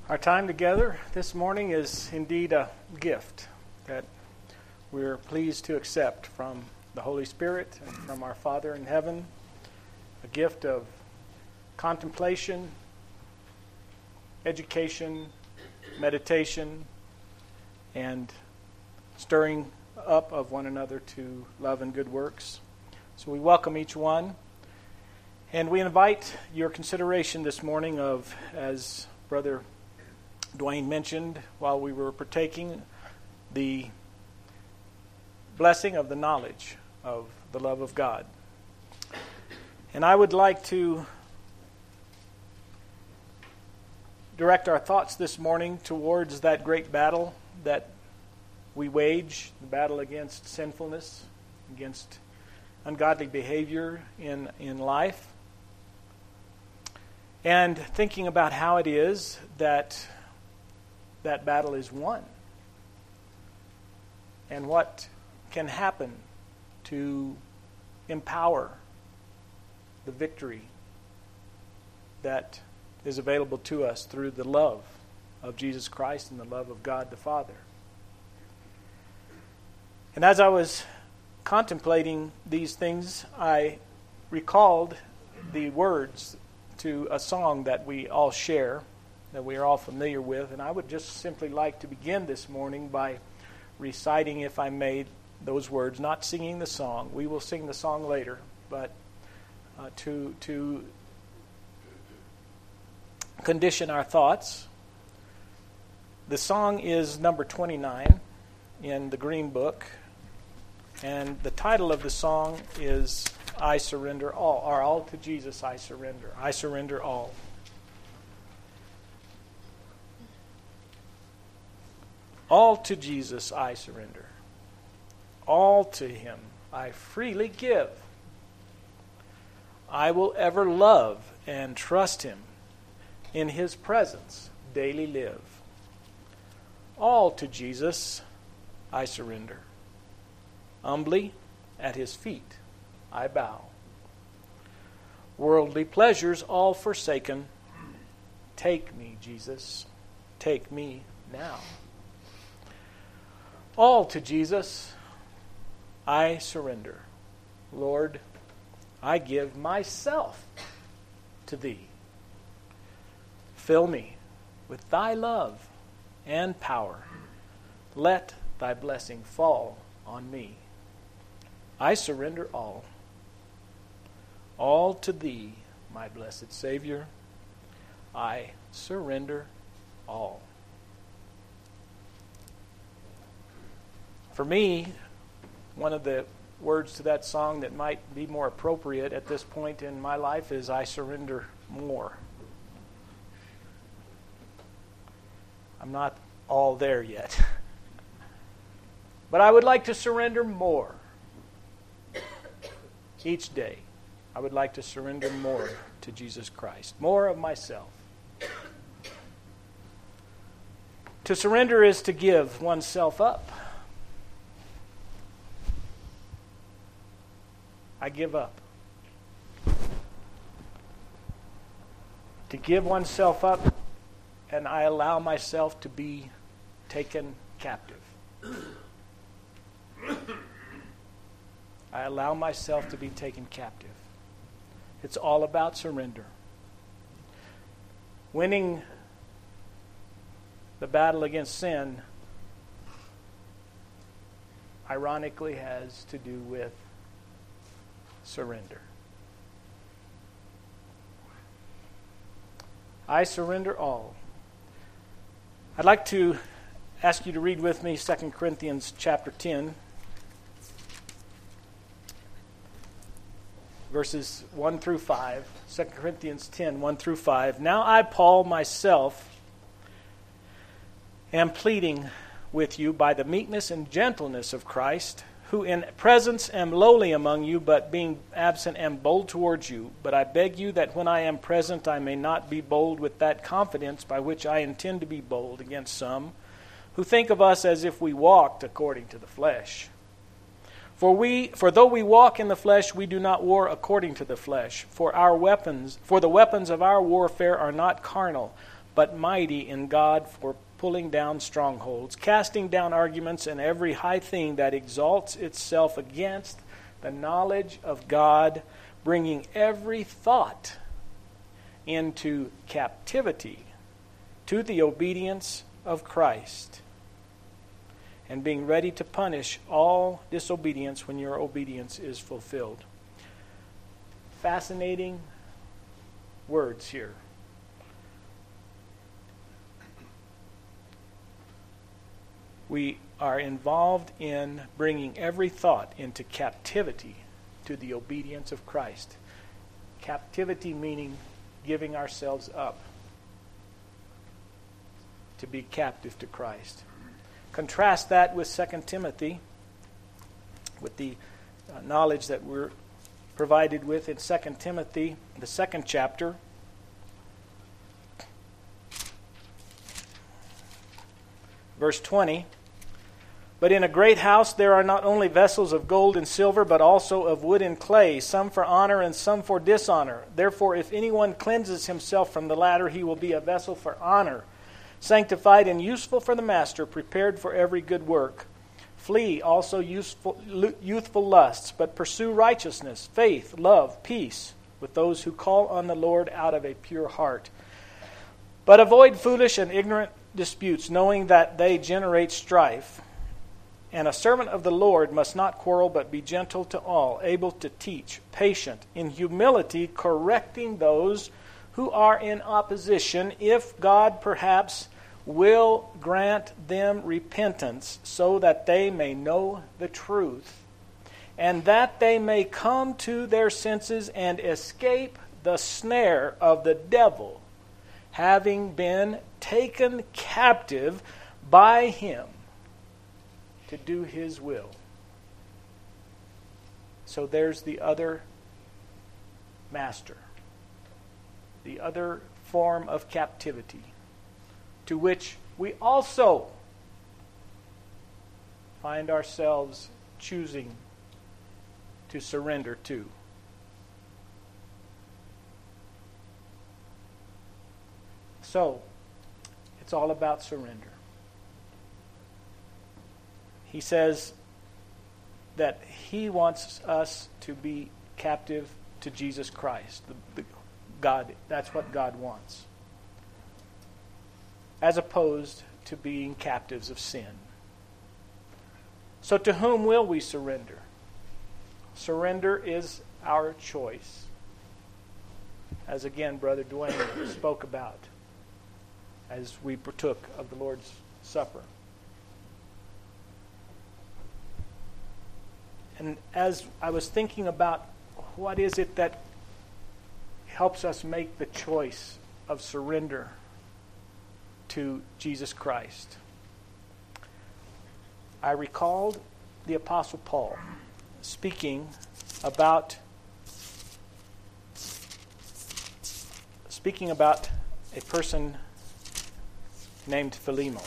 Our time together this morning is indeed a gift that we're pleased to accept from the Holy Spirit and from our Father in heaven, a gift of contemplation, education, meditation, and stirring up of one another to love and good works. So we welcome each one, and we invite your consideration this morning of, as Brother Dwayne mentioned while we were partaking, the blessing of the knowledge of the love of God. And I would like to direct our thoughts this morning towards that great battle that we wage, the battle against sinfulness, against ungodly behavior in life, and thinking about how it is that battle is won, and what can happen to empower the victory that is available to us through the love of Jesus Christ and the love of God the Father. And as I was contemplating these things, I recalled the words to a song that we all share, that we are all familiar with, and I would just simply like to begin this morning by reciting, if I may, those words, not singing the song. We will sing the song later, but to condition our thoughts. The song is number 29 in the Green Book, and the title of the song is I Surrender All, or All to Jesus I Surrender. I surrender all. All to Jesus I surrender. All to Him I freely give. I will ever love and trust Him. In His presence daily live. All to Jesus I surrender. Humbly at His feet I bow. Worldly pleasures all forsaken. Take me, Jesus. Take me now. All to Jesus I surrender. Lord, I give myself to Thee. Fill me with Thy love and power. Let Thy blessing fall on me. I surrender all. All to Thee, my blessed Savior. I surrender all. For me, one of the words to that song that might be more appropriate at this point in my life is I surrender more. I'm not all there yet. But I would like to surrender more. Each day, I would like to surrender more to Jesus Christ. More of myself. To surrender is to give oneself up. I give up. To give oneself up, and I allow myself to be taken captive. I allow myself to be taken captive. It's all about surrender. Winning the battle against sin, ironically, has to do with surrender. I surrender all. I'd like to ask you to read with me 2 Corinthians chapter 10, verses 1 through 5. 2 Corinthians 10, 1 through 5. Now I, Paul, myself, am pleading with you by the meekness and gentleness of Christ, who in presence am lowly among you, but being absent am bold towards you. But I beg you that when I am present I may not be bold with that confidence by which I intend to be bold against some, who think of us as if we walked according to the flesh. For though we walk in the flesh, we do not war according to the flesh. For the weapons of our warfare are not carnal, but mighty in God for pulling down strongholds, casting down arguments and every high thing that exalts itself against the knowledge of God, bringing every thought into captivity to the obedience of Christ, and being ready to punish all disobedience when your obedience is fulfilled. Fascinating words here. We are involved in bringing every thought into captivity to the obedience of Christ. Captivity meaning giving ourselves up to be captive to Christ. Contrast that with 2 Timothy, with the knowledge that we're provided with in 2 Timothy, the 2nd chapter. Verse 20. But in a great house there are not only vessels of gold and silver, but also of wood and clay, some for honor and some for dishonor. Therefore, if anyone cleanses himself from the latter, he will be a vessel for honor, sanctified and useful for the master, prepared for every good work. Flee also youthful lusts, but pursue righteousness, faith, love, peace, with those who call on the Lord out of a pure heart. But avoid foolish and ignorant disputes, knowing that they generate strife. And a servant of the Lord must not quarrel, but be gentle to all, able to teach, patient, in humility, correcting those who are in opposition, if God perhaps will grant them repentance, so that they may know the truth, and that they may come to their senses and escape the snare of the devil, having been taken captive by him to do his will. So there's the other master, the other form of captivity, to which we also find ourselves choosing to surrender to. So, it's all about surrender. He says that he wants us to be captive to Jesus Christ. God, that's what God wants. As opposed to being captives of sin. So to whom will we surrender? Surrender is our choice. As again, Brother Dwayne spoke about as we partook of the Lord's Supper. And as I was thinking about what is it that helps us make the choice of surrender to Jesus Christ, I recalled the Apostle Paul speaking about a person named Philemon.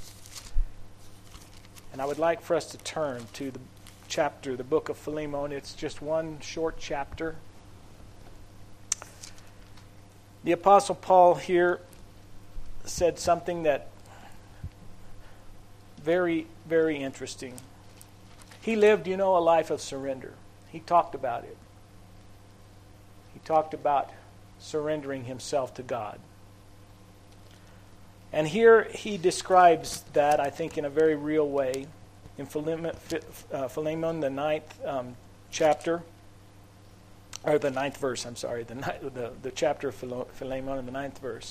And I would like for us to turn to the book of Philemon. It's just one short chapter. The Apostle Paul here said something that very, very interesting. He lived, a life of surrender. He talked about it. He talked about surrendering himself to God. And here he describes that, I think, in a very real way. In Philemon, the 9th chapter, or the 9th verse, the chapter of Philemon in the 9th verse.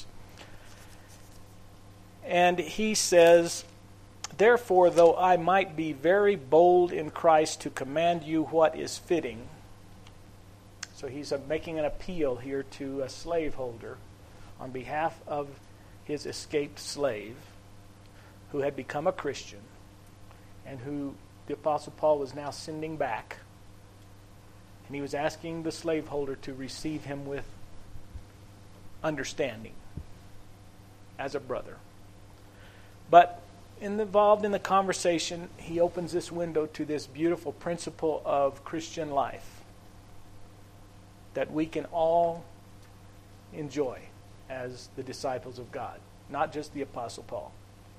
And he says, "Therefore, though I might be very bold in Christ to command you what is fitting." So he's making an appeal here to a slaveholder on behalf of his escaped slave who had become a Christian and who the Apostle Paul was now sending back. And he was asking the slaveholder to receive him with understanding as a brother. But involved in the conversation, he opens this window to this beautiful principle of Christian life that we can all enjoy. as the disciples of God, not just the Apostle Paul.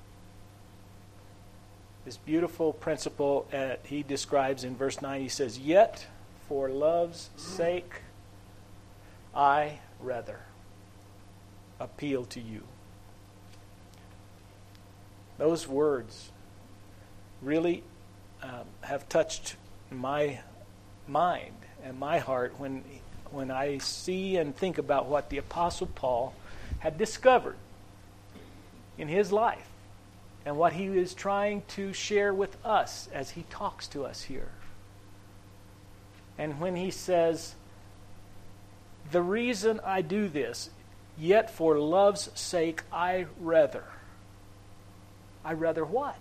This beautiful principle he describes in verse 9. He says, "Yet for love's sake, I rather appeal to you." Those words really have touched my mind and my heart when I see and think about what the Apostle Paul had discovered in his life and what he is trying to share with us as he talks to us here. And when he says, "The reason I do this, yet for love's sake I rather." I rather what?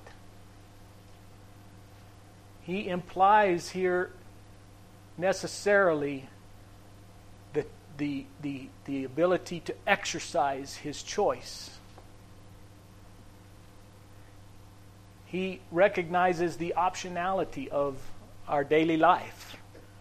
He implies here necessarily the ability to exercise his choice. He recognizes the optionality of our daily life.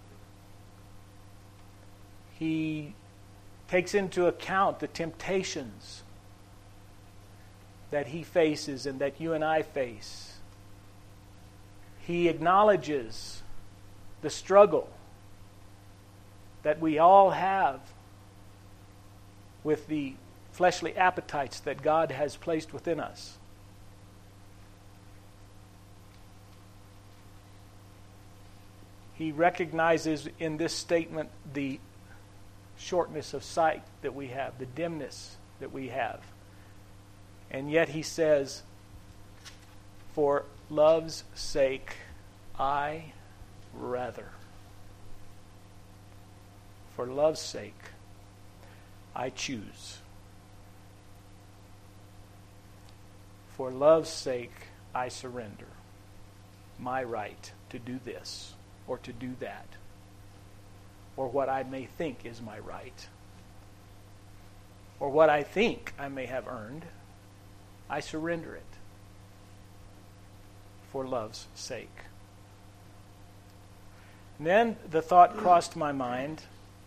He takes into account the temptations that he faces and that you and I face. He acknowledges the struggle that we all have with the fleshly appetites that God has placed within us. He recognizes in this statement the shortness of sight that we have, the dimness that we have. And yet he says, "For love's sake, I rather." For love's sake, I choose. For love's sake, I surrender my right to do this or to do that, or what I may think is my right, or what I think I may have earned. I surrender it for love's sake. And then the thought crossed my mind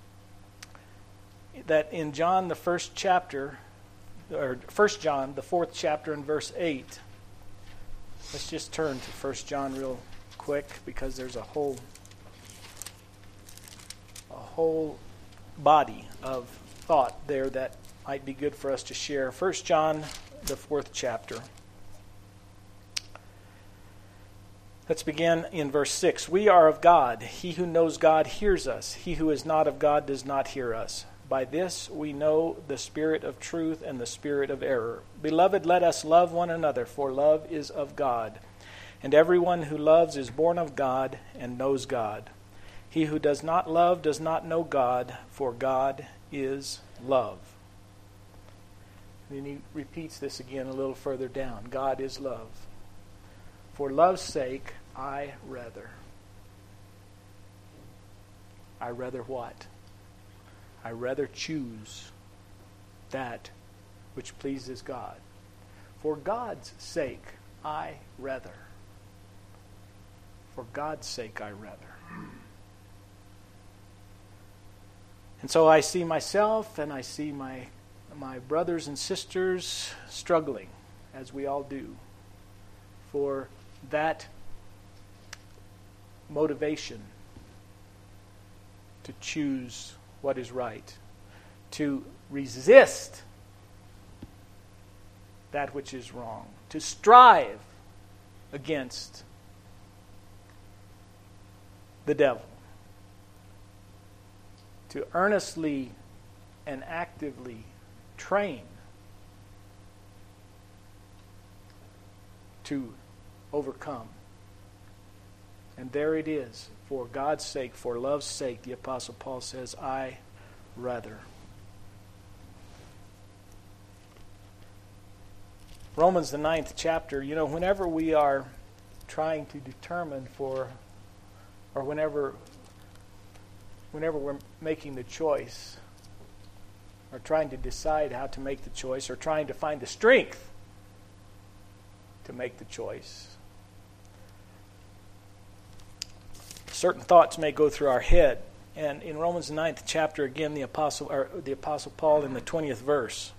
that in John, the first chapter, or 1 John, the 4th chapter and verse 8, let's just turn to 1 John real quick because there's a whole body of thought there that might be good for us to share. 1 John, the 4th chapter. Let's begin in verse 6. "We are of God. He who knows God hears us. He who is not of God does not hear us. By this we know the spirit of truth and the spirit of error. Beloved, let us love one another, for love is of God. And everyone who loves is born of God and knows God. He who does not love does not know God, for God is love." Then he repeats this again a little further down. God is love. For love's sake, I rather. I rather what? I rather choose that which pleases God. For God's sake, I rather. For God's sake, I rather. And so I see myself and I see my brothers and sisters struggling, as we all do, for that motivation to choose what is right, to resist that which is wrong, to strive against the devil, to earnestly and actively train to overcome. And there it is. For God's sake, for love's sake, the Apostle Paul says, I rather. Romans, the 9th chapter, whenever we are trying to determine or whenever we're making the choice, or trying to decide how to make the choice, or trying to find the strength to make the choice, certain thoughts may go through our head. And in Romans 9th chapter, again, the Apostle Paul in the 20th verse.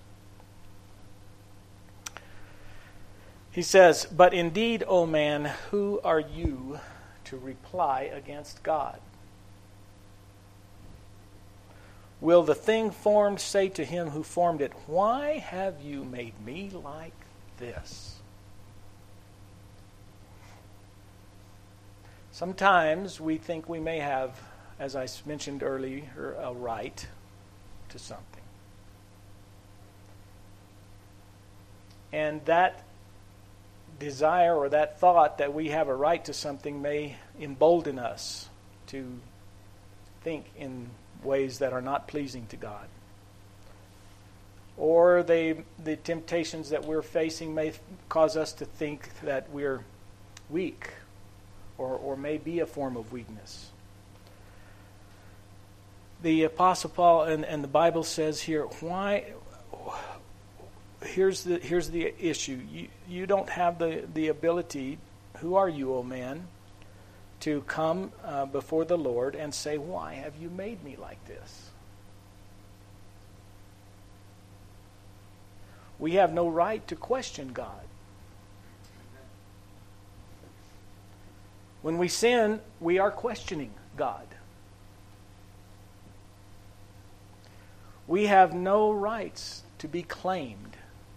He says, "But indeed, O man, who are you to reply against God? Will the thing formed say to him who formed it, why have you made me like this?" Sometimes we think we may have, as I mentioned earlier, a right to something. And that desire or that thought that we have a right to something may embolden us to think in ways that are not pleasing to God. Or the temptations that we're facing may cause us to think that we're weak, or may be a form of weakness. The Apostle Paul and the Bible says here, here's the issue. You don't have the ability, who are you, O man, to come before the Lord and say, why have you made me like this? We have no right to question God. When we sin, we are questioning God. We have no rights to be claimed.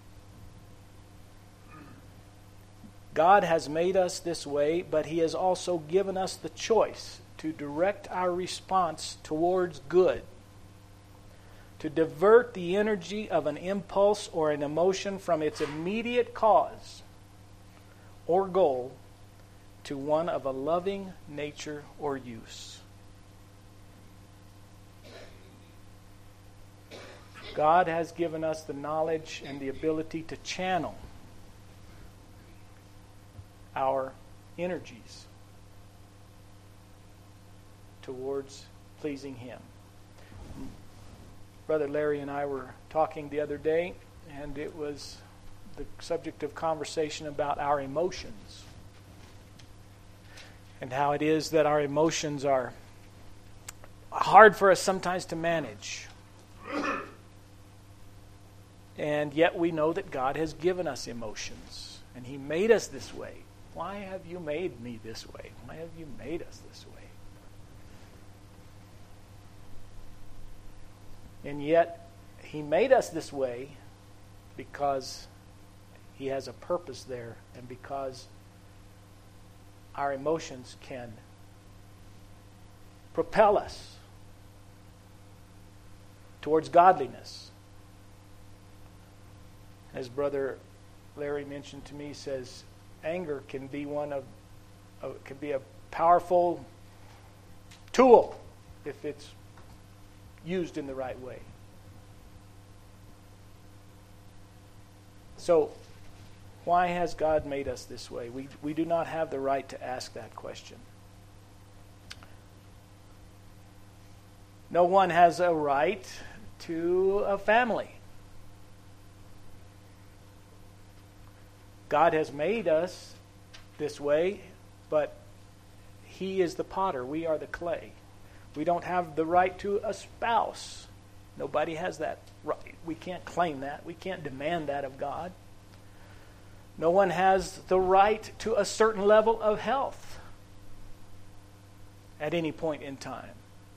God has made us this way, but He has also given us the choice to direct our response towards good, to divert the energy of an impulse or an emotion from its immediate cause or goal to one of a loving nature or use. God has given us the knowledge and the ability to channel our energies towards pleasing Him. Brother Larry and I were talking the other day, and it was the subject of conversation about our emotions. And how it is that our emotions are hard for us sometimes to manage. And yet we know that God has given us emotions. And He made us this way. Why have you made me this way? Why have you made us this way? And yet He made us this way because He has a purpose there, and because our emotions can propel us towards godliness. As Brother Larry mentioned to me, says anger can be can be a powerful tool if it's used in the right way. So, why has God made us this way? We do not have the right to ask that question. No one has a right to a family. God has made us this way, but He is the potter. We are the clay. We don't have the right to a spouse. Nobody has that right. We can't claim that. We can't demand that of God. No one has the right to a certain level of health at any point in time.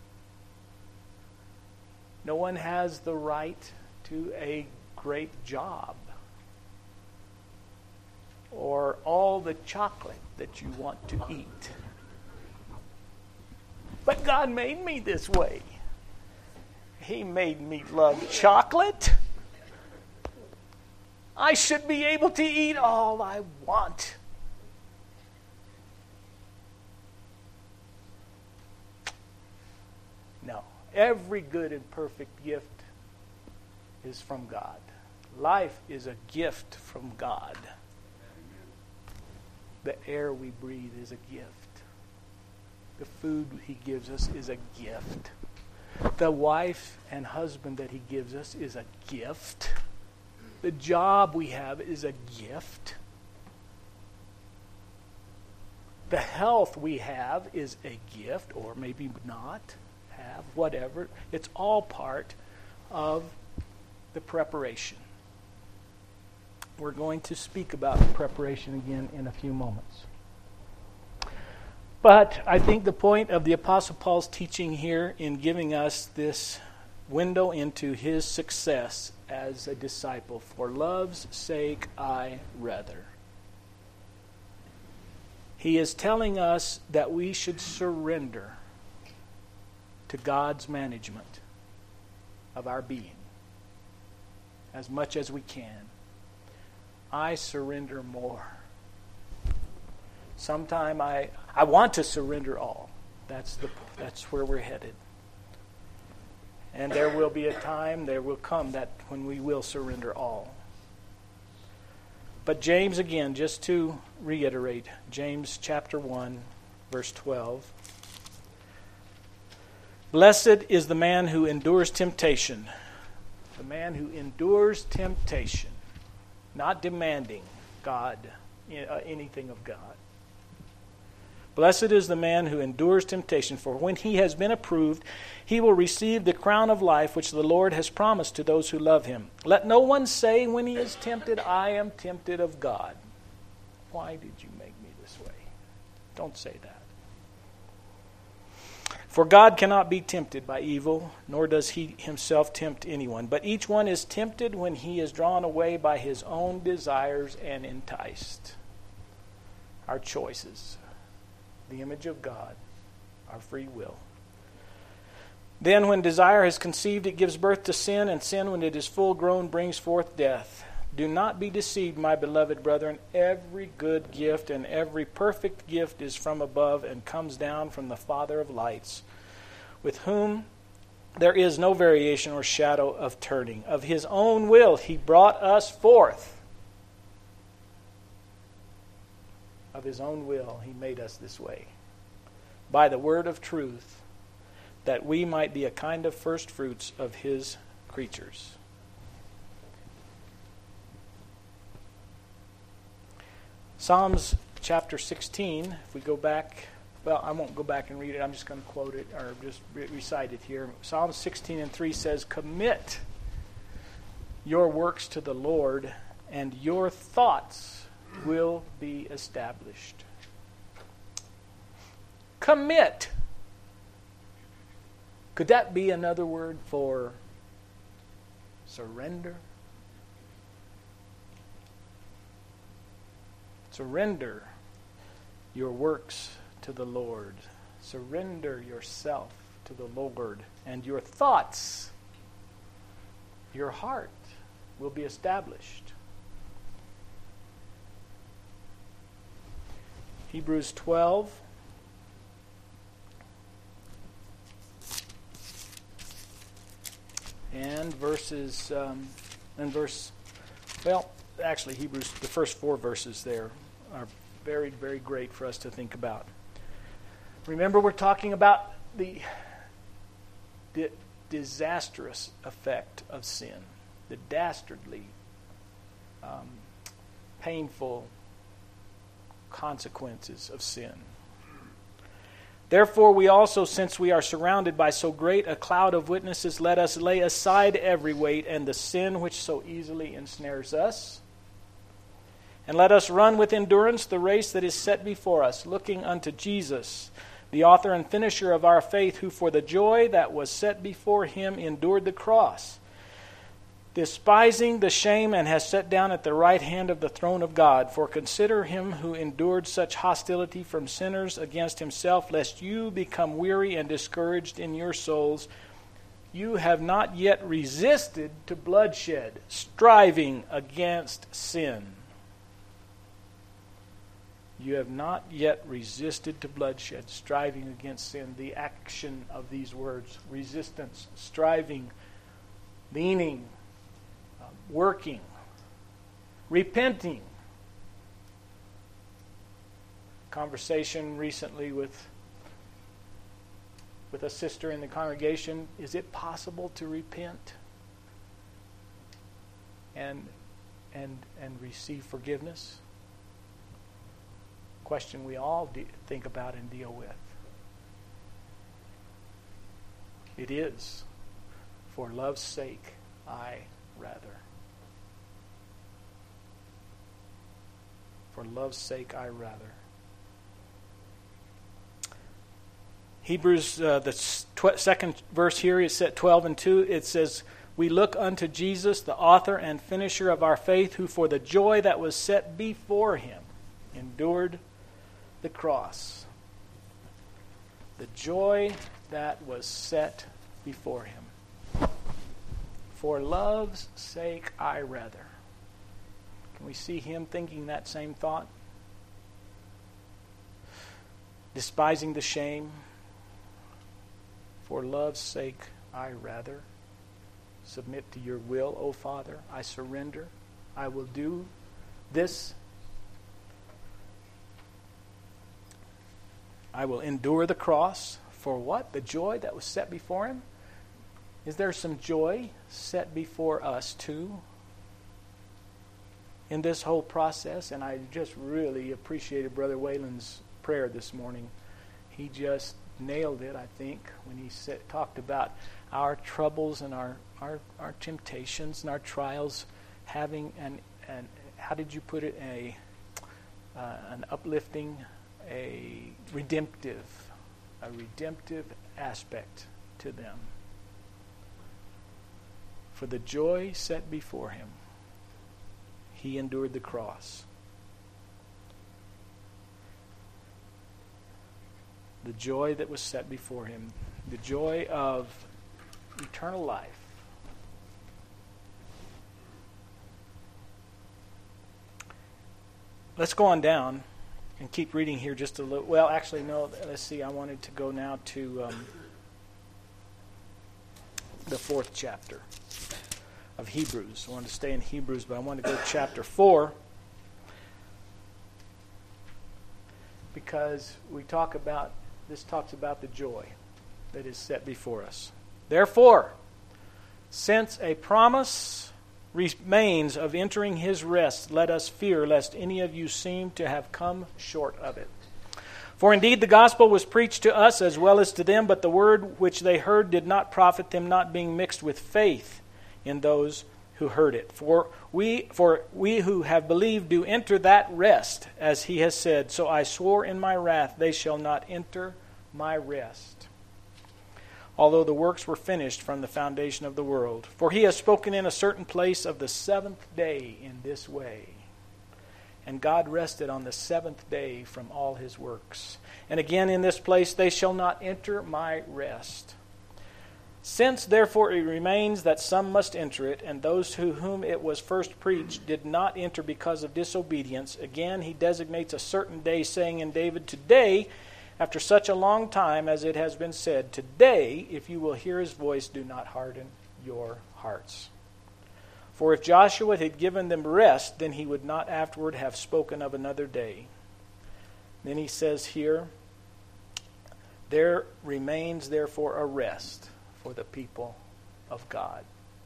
No one has the right to a great job or all the chocolate that you want to eat. But God made me this way. He made me love chocolate. I should be able to eat all I want. No. Every good and perfect gift is from God. Life is a gift from God. The air we breathe is a gift. The food He gives us is a gift. The wife and husband that He gives us is a gift. The job we have is a gift. The health we have is a gift, or maybe not have, whatever. It's all part of the preparation. We're going to speak about preparation again in a few moments. But I think the point of the Apostle Paul's teaching here in giving us this window into his success as a disciple, for love's sake I rather. He is telling us that we should surrender to God's management of our being as much as we can. I surrender more. Sometime I want to surrender all. That's where we're headed. And there will be a time, there will come that when we will surrender all. But James, again, just to reiterate, James chapter 1, verse 12. Blessed is the man who endures temptation. The man who endures temptation. Not demanding God, anything of God. Blessed is the man who endures temptation, for when he has been approved, he will receive the crown of life which the Lord has promised to those who love him. Let no one say when he is tempted, I am tempted of God. Why did you make me this way? Don't say that. For God cannot be tempted by evil, nor does he himself tempt anyone. But each one is tempted when he is drawn away by his own desires and enticed. Our choices. The image of God, our free will. Then when desire is conceived, it gives birth to sin, and sin, when it is full grown, brings forth death. Do not be deceived, my beloved brethren. Every good gift and every perfect gift is from above and comes down from the Father of lights, with whom there is no variation or shadow of turning. Of his own will he brought us forth. Of his own will he made us this way, by the word of truth, that we might be a kind of first fruits of his creatures. Psalms chapter 16, if we go back, well, I won't go back and read it, I'm just going to quote it, or just recite it here. Psalms 16 and 3 says, commit your works to the Lord, and your thoughts will be established. Commit. Could that be another word for surrender? Surrender your works to the Lord. Surrender yourself to the Lord, and your thoughts, your heart, will be established. Hebrews 12. And Hebrews, the first 4 verses there are very, very great for us to think about. Remember, we're talking about the disastrous effect of sin, the dastardly, painful consequences of sin. Therefore, we also, since we are surrounded by so great a cloud of witnesses, let us lay aside every weight and the sin which so easily ensnares us. And let us run with endurance the race that is set before us, looking unto Jesus, the author and finisher of our faith, who for the joy that was set before him endured the cross, despising the shame, and has sat down at the right hand of the throne of God. For consider him who endured such hostility from sinners against himself, lest you become weary and discouraged in your souls. You have not yet resisted to bloodshed, striving against sin. You have not yet resisted to bloodshed, striving against sin. The action of these words: resistance, striving, leaning, working, repenting. Conversation recently with a sister in the congregation: is it possible to repent and receive forgiveness? Question we all think about and deal with. It is. For love's sake, I rather. For love's sake, I rather. Hebrews, the second verse here is set 12:2. It says, "We look unto Jesus, the author and finisher of our faith, who for the joy that was set before him endured the cross." The joy that was set before him. For love's sake, I rather. Can we see him thinking that same thought? Despising the shame. For love's sake, I rather submit to your will, O Father. I surrender. I will do this. I will endure the cross. For what? The joy that was set before him? Is there some joy set before us too in this whole process? And I just really appreciated Brother Whalen's prayer this morning. He just nailed it, I think, when he talked about our troubles and our temptations and our trials having and how did you put it, an uplifting, a redemptive aspect to them. For the joy set before him, he endured the cross. The joy that was set before him, the joy of eternal life. Let's go on down and keep reading here just a little. Well, actually, no, let's see. I wanted to go now to the 4th chapter of Hebrews. I wanted to stay in Hebrews, but I wanted to go to chapter 4 because this talks about the joy that is set before us. Therefore, since a promise remains of entering his rest, let us fear lest any of you seem to have come short of it. For indeed the gospel was preached to us as well as to them, but the word which they heard did not profit them, not being mixed with faith in those who heard it. For we who have believed do enter that rest, as he has said, so I swore in my wrath, they shall not enter my rest. Although the works were finished from the foundation of the world. For he has spoken in a certain place of the 7th day in this way. And God rested on the 7th day from all his works. And again in this place, they shall not enter my rest. Since therefore it remains that some must enter it, and those to whom it was first preached did not enter because of disobedience, again he designates a certain day, saying in David, today, after such a long time as it has been said, today, if you will hear his voice, do not harden your hearts. For if Joshua had given them rest, then he would not afterward have spoken of another day. Then he says here, there remains therefore a rest for the people of God.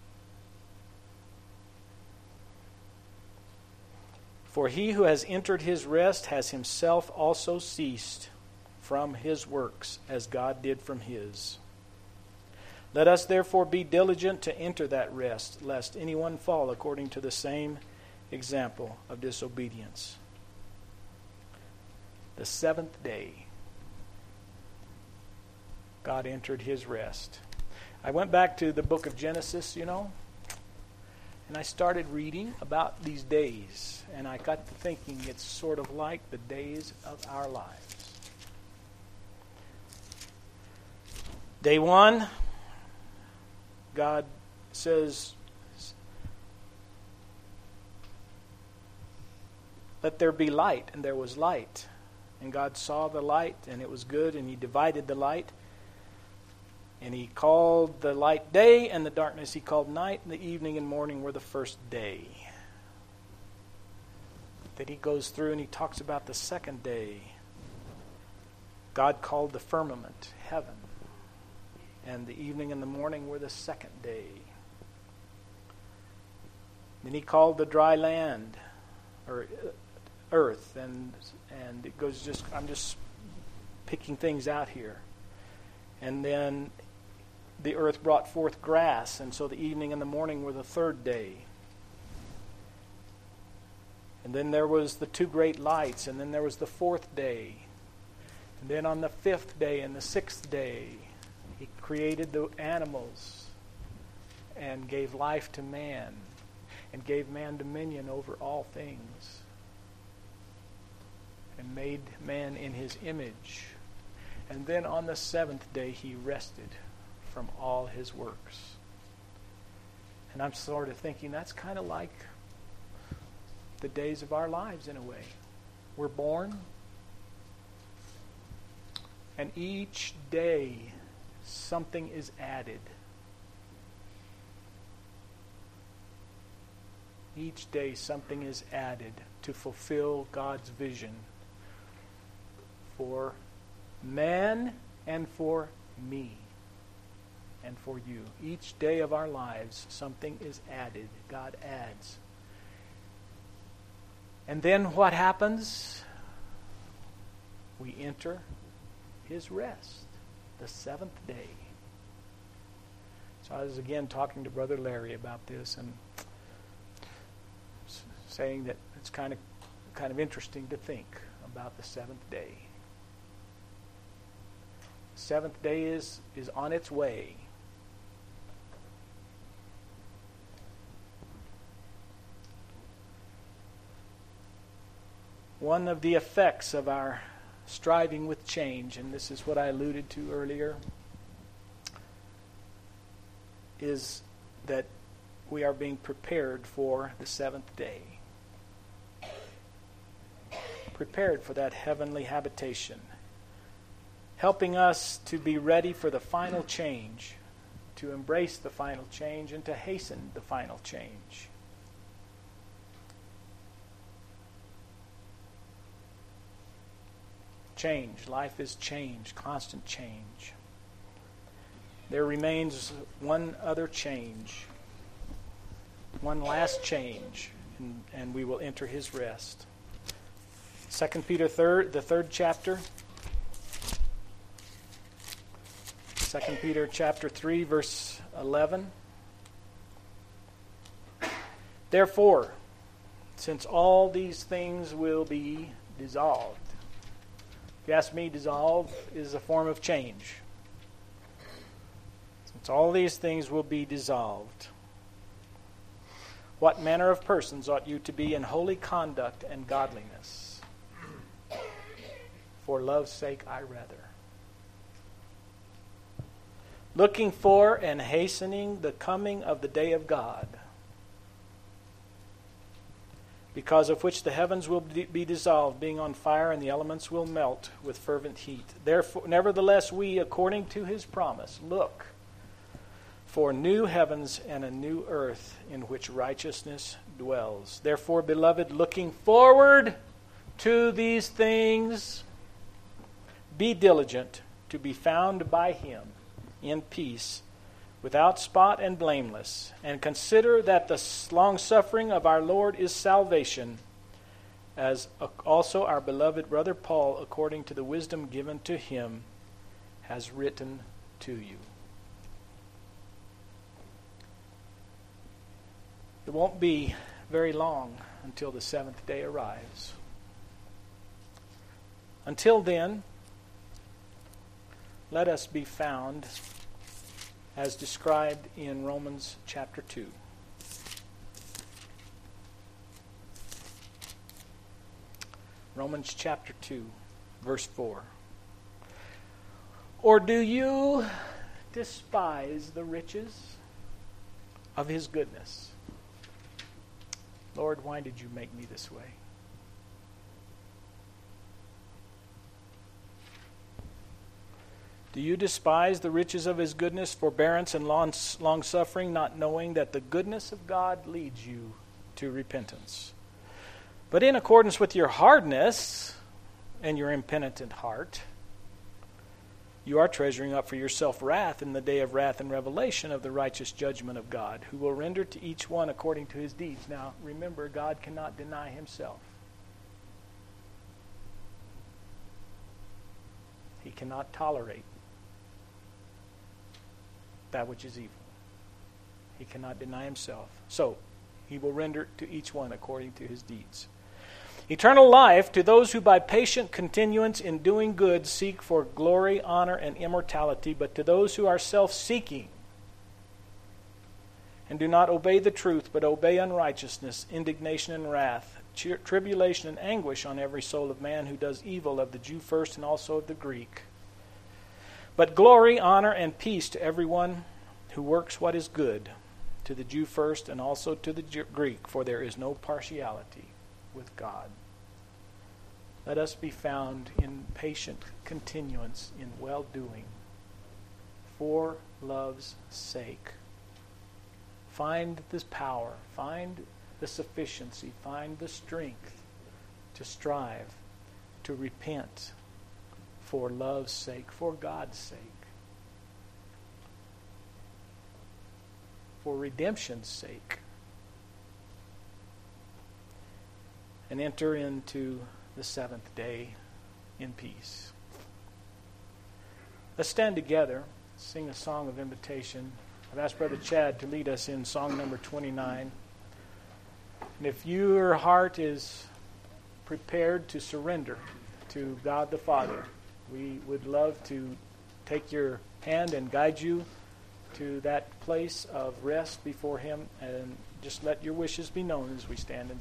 For he who has entered his rest has himself also ceased from his works, as God did from his. Let us therefore be diligent to enter that rest, lest anyone fall according to the same example of disobedience. The 7th day, God entered his rest. I went back to the book of Genesis, and I started reading about these days, and I got to thinking it's sort of like the days of our lives. Day 1, God says, let there be light, and there was light. And God saw the light, and it was good, and he divided the light. And he called the light day, and the darkness he called night, and the evening and morning were the first day. Then he goes through and he talks about the 2nd day. God called the firmament heaven. And the evening and the morning were the 2nd day. Then he called the dry land, or earth, and it goes I'm just picking things out here. And then the earth brought forth grass, and so the evening and the morning were the third day. And then there was the two great lights, and then there was the fourth day. And then on the fifth day and the sixth day, He created the animals and gave life to man and gave man dominion over all things and made man in His image. And then on the seventh day, He rested from all His works. And I'm sort of thinking that's kind of like the days of our lives in a way. We're born, and each day something is added. Each day something is added to fulfill God's vision for man and for me and for you. Each day of our lives something is added. God adds. And then what happens? We enter His rest, the seventh day. So I was again talking to Brother Larry about this and saying that it's kind of interesting to think about the seventh day. Seventh day is on its way. One of the effects of our striving with change, and this is what I alluded to earlier, is that we are being prepared for the seventh day. Prepared for that heavenly habitation. Helping us to be ready for the final change, to embrace the final change, and to hasten the final change. Change. Life is change, constant change. There remains one other change, one last change, and we will enter His rest. 2 Peter the third chapter. 2 Peter chapter 3, verse 11. Therefore, since all these things will be dissolved. If you ask me, dissolve is a form of change. Since all these things will be dissolved, what manner of persons ought you to be in holy conduct and godliness? For love's sake, I rather. Looking for and hastening the coming of the day of God, because of which the heavens will be dissolved, being on fire, and the elements will melt with fervent heat. Therefore, nevertheless, we, according to His promise, look for new heavens and a new earth in which righteousness dwells. Therefore, beloved, looking forward to these things, be diligent to be found by Him in peace, without spot and blameless, and consider that the long-suffering of our Lord is salvation, as also our beloved brother Paul, according to the wisdom given to him, has written to you. It won't be very long until the seventh day arrives. Until then, let us be found as described in Romans chapter 2. Romans chapter 2, verse 4. Or do you despise the riches of His goodness? Lord, why did you make me this way? Do you despise the riches of His goodness, forbearance, and long-suffering, not knowing that the goodness of God leads you to repentance? But in accordance with your hardness and your impenitent heart, you are treasuring up for yourself wrath in the day of wrath and revelation of the righteous judgment of God, who will render to each one according to his deeds. Now, remember, God cannot deny Himself. He cannot tolerate that which is evil. He cannot deny himself. So, he will render to each one according to his deeds. Eternal life to those who by patient continuance in doing good seek for glory, honor, and immortality, but to those who are self-seeking and do not obey the truth, but obey unrighteousness, indignation and wrath, tribulation and anguish on every soul of man who does evil, of the Jew first and also of the Greek. But glory, honor, and peace to everyone who works what is good, to the Jew first and also to the Greek, for there is no partiality with God. Let us be found in patient continuance in well-doing for love's sake. Find this power, find the sufficiency, find the strength to strive, to repent for love's sake, for God's sake, for redemption's sake, and enter into the seventh day in peace. Let's stand together, sing a song of invitation. I've asked Brother Chad to lead us in song number 29. And if your heart is prepared to surrender to God the Father, we would love to take your hand and guide you to that place of rest before Him, and just let your wishes be known as we stand and